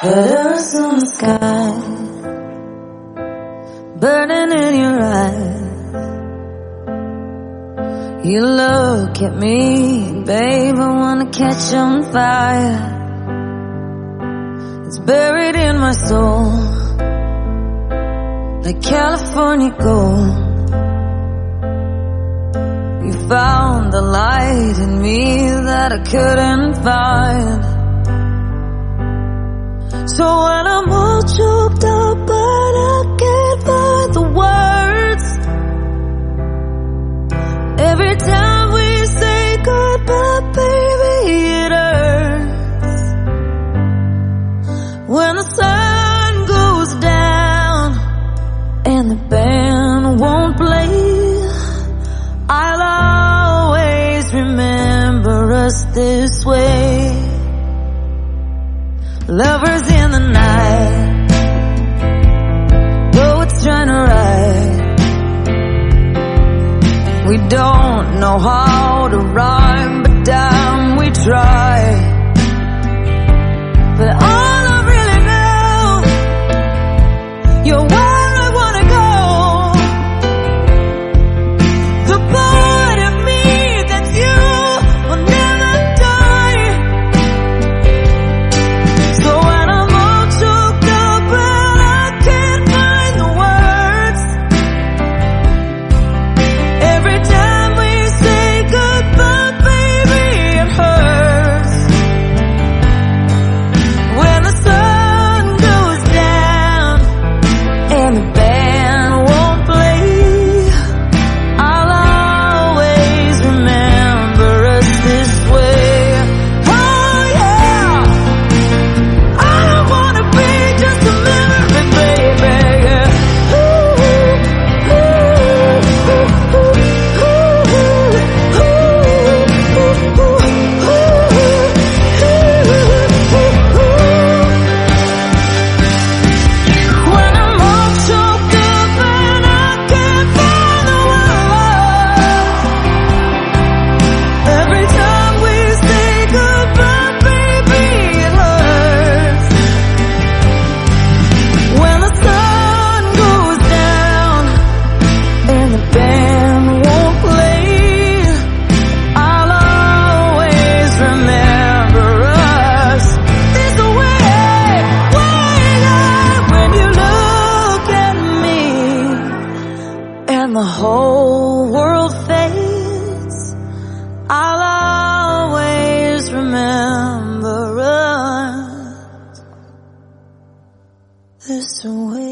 Colors on the sky, burning in your eyes. You look at me, babe, I wanna catch on fire. It's buried in my soul, like California gold. You found the light in me that I couldn't find. So when I'm all choked up but I can't find the words, every time we say goodbye, baby, it hurts. When the sun goes down and the band won't play, I'll always remember us this way. Lovers in the night, poets trying to write. We don't know how to rhyme, but damn, we try. But all I really know, you're where I wanna go. The part of me that's you will never die. So when I'm all choked up and I can't find the words, every time we say goodbye, baby, it hurts. When the sun goes down and the band won't play, I'll always remember us this way. Oh yeah, I don't wanna be just a memory, baby. Yeah. Ooh, ooh, ooh, ooh, when I'm all choked up and I can't find the words, every time we say goodbye, baby, it hurts. When the sun goes down and the band won't play, I'll always remember us this way. When you look at me and the whole world fades, I'll always remember us this way.